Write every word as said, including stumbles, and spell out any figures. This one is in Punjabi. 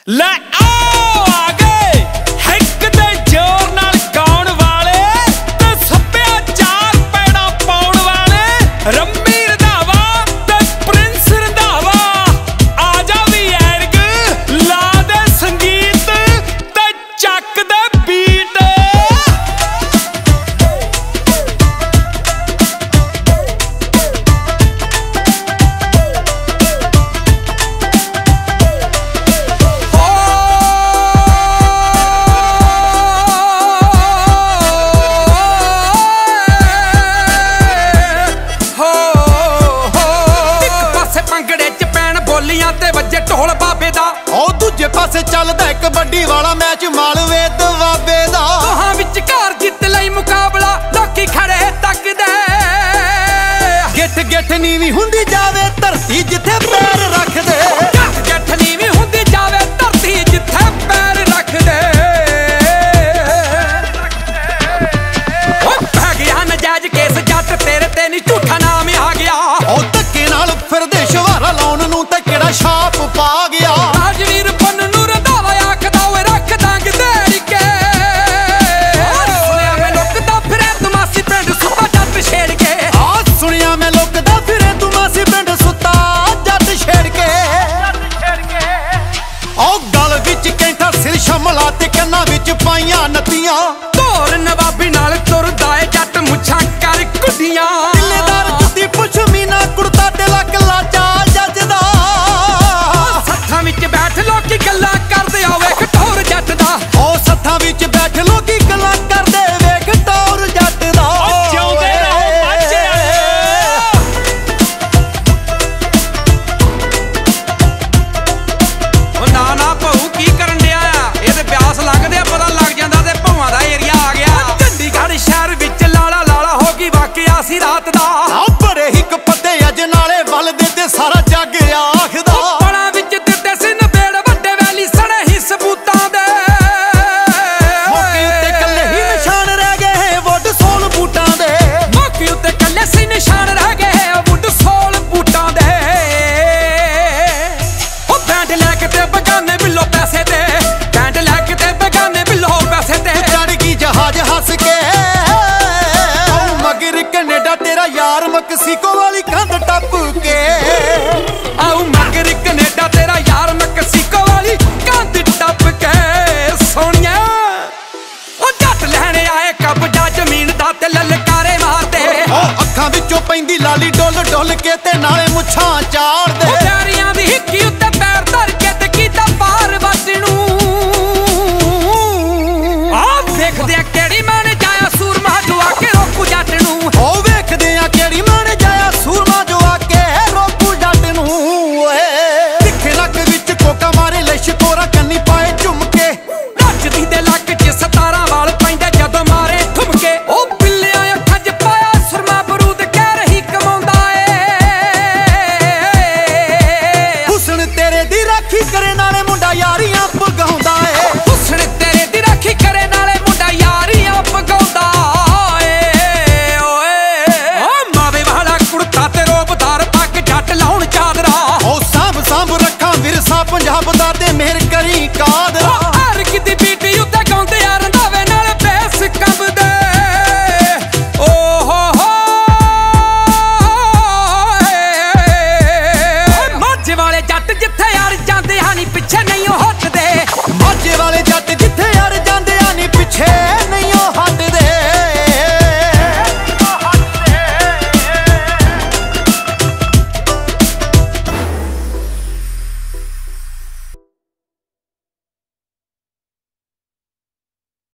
ਲੈ आओ आ गए हिक दे जोर नाल गाउण वाले ते सभ्याचार पैड़ा पाउण वाले रम्मी रंधावा ते प्रिंस रंधावा आ जा वी ऐरग ला दे संगीत ते चक दे बीट ते वजे ढोल बाबे दा ओ दूजे पासे चलदा कबड्डी वाला मैच मालवे ते बाबे दा दोहां विचकार जित लई मुकाबला लोकी खड़े तकदे गिठ गिठ नीवी हुंदी जावे धरती जिथे पैर रख दे गिठ गिठ नीवी हुंदी जावे धरती जिथे पैर रख दे ओ पै गया नजायज केस जट तेरे ते नी झूठा नाम आ गया ओ धक्के नाल फिरदे शवारा लाउण नूं ते किहड़ा छाप पा गया राजवीर पन्नू नूं रंधावा आखदा ओए रख दांग देड़ के सुनिया मैं लुकदा फिरे तुमासी पिंड सुत्ता जट छेड़ के आ सुनिया मैं लुकदा फिरे तुमासी पिंड सुत्ता जट छेड़ के ओ गल विच कैंठा सिर शमला ते कन्नां विच पाईयां नत्तियां ढोल नवाबी नाल तुरदा ए जट मुछां कर कुड्डियां किलेदार जुत्ती पशमीना कुर्ता ते लक लाचा जजदा सत्थां विच बैठ लोकी गल्लां करदे आ वेख ढोर जट दा ओ सत्थां विच बैठ लोकी गल्लां करदे वेख ढोर जट दा ओ जिउंदे ਰਹੋ ਬੱਚੇ ओ ना ना ਭਾਊ ਕੀ ਕਰਨ ਡਿਆ ਆ ਇਹ ਤੇ ਪਿਆਸ ਲੱਗਦੇ ਆ ਪਤਾ ਲੱਗ ਜਾਂਦਾ ਤੇ ਭੌਵਾਂ ਦਾ ਏਰੀਆ ਆ ਗਿਆ ਚੰਡੀਗੜ੍ਹ ਸ਼ਹਿਰ ਵਿੱਚ ਲਾਲਾ ਲਾਲਾ ਹੋ ਗਈ ਵਾਕਿਆ ਸੀ ਰਾਤ ਦਾ ਆ ਬੜੇ ਹੀ ਕਪੱਤੇ ਅੱਜ ਨਾਲੇ ਵੱਲਦੇ ਤੇ ਸਾਰਾ ਜੱਗ ਆਖਦਾ ਪਣਾ ਵਿੱਚ ਦਿੱਤੇ ਸੀ ਨਵੇੜ ਵੱਡੇ ਵੈਲੀ ਸਣੇ ਹੀ ਸਬੂਤਾਂ ਦੇ ਮੌਕੇ ਉੱਤੇ ਕੱਲੇ ਹੀ ਨਿਸ਼ਾਨ ਰਹਿ ਗਏ ਵੁੱਡ ਸੋਲ ਬੂਟਾਂ ਦੇ ਮੌਕੇ ਉੱਤੇ ਕੱਲੇ ਸੀ ਨਿਸ਼ਾਨ ਰਹਿ ਗਏ ਵੁੱਡ ਸੋਲ ਬੂਟਾਂ ਦੇ ਉਹ ਬੈਂਡ ਲੈ ਕੇ ਤੇ ਬਗਾਨੇ ਬਿੱਲੋ ਪੈਸੇ ਤੇ ਬੈਂਡ ਲੈ ਕੇ ਤੇ ਬਗਾਨੇ ਬਿੱਲੋ ਪੈਸੇ ਤੇ ਚੜ ਗਈ ਜਹਾਜ਼ ਹੱਸ ਕੇ ਉਹ ਮਗਰ ਕੈਨੇਡਾ ਤੇਰਾ ਯਾਰ ਮੈਕਸੀਕੋ ਵਾਲੀ ਕੰਧ ਟੱਪ ਕੇ ਆਉ ਮਗਰ ਕੈਨੇਡਾ ਤੇਰਾ ਯਾਰ ਮੈਕਸੀਕੋ ਵਾਲੀ ਕੰਧ ਟੱਪ ਕੇ ਸੋਹਣਿਆ ਉਹ ਜੱਟ ਲੈਣ ਆਏ ਕਬਜ਼ਾ ਜ਼ਮੀਨ ਦਾ ਤੇ ਲਲਕਾਰੇ ਮਾਰਦੇ ਉਹ ਅੱਖਾਂ ਵਿੱਚੋਂ ਪੈਂਦੀ ਲਾਲੀ ਡੁੱਲ ਡੁੱਲ ਕੇ ਤੇ ਨਾਲੇ ਮੁੱਛਾਂ ਚਾੜਦੇ ਉਹ ਪਿਆਰੀਆਂ ਦੀ ਹਿੱਕੀ ਉੱਤੇ ਪੈਰ ਧਰ ਕੇ ਤੇ ਕੀਤਾ ਪਾਰ ਵੱਟ ਨੂੰ ਆ ਵੇਖਦੇ ਆ ਕਿਹੜੀ ਮਾਂ ਨੇ ਜਾਇਆ ਸੂਰਮਾ ਜੁਆ ਕੇ ਰੋਕੂ ਜੱਟ ਨੂੰ ਉਹ ਵੇਖਦੇ ਆ ਕਿਹੜੀ ਮਾਂ ਨੇ ਜਾਇਆ ਸੂਰਮਾ ਜੋ ਆ ਕੇ ਰੋਕੂ ਜੱਟ ਨੂੰ ਓਏ ਤਿੱਖੇ ਲੱਕ ਵਿੱਚ ਕੋਕਾ ਮਾਰੇ ਲੈ ਸ਼ਕੋਰਾ ਕੰਨੀ ਪਾਏ ਝੁਮਕੇ ਨੱਚਦੀ ਦੇ ਲੱਕ 'ਚ ਸਤਾਰਾਂ ਵਾਲ ਪੈਂਦੇ ਜਦੋਂ ਮਾਰੇ ਠੁਮਕੇ ਉਹ ਬਿੱਲਿਆਂ ਅੱਖਾਂ 'ਚ ਪਾਇਆ ਸੁਰਮਾ ਬਰੂਦ ਕਹਿ ਰਹੀ ਕਮਾਉਂਦਾ ਏ ਹੁਸਨ ਤੇਰੇ ਦੀ ਰਾਖੀ ਕਰੇ ਨਾਲੇ ਮੁੰਡਾ ਯਾਰੀਆਂ ਪਗਾਉਂਦਾ ਏ ਹੁਸਨ ਤੇਰੇ ਦੀ ਰਾਖੀ ਕਰੇ ਨਾਲੇ ਮੁੰਡਾ ਯਾਰੀਆਂ ਪਗਾਉਂਦਾ ਏ ਓਏ ਓ ਮਾਵੇ ਵਾਲਾ ਕੁੜਤਾ ਤੇ ਰੋਬਦਾਰ ਪੱਗ ਜੱਟ ਲਾਉਣ ਚਾਦਰਾ ਉਹ ਸਾਂਭ ਸਾਂਭ ਰੱਖਾਂ ਵਿਰਸਾ ਪੰਜਾਬ ਦਾ ਤੇ ਮਿਹਰ ਕਰੀ ਕਾਰ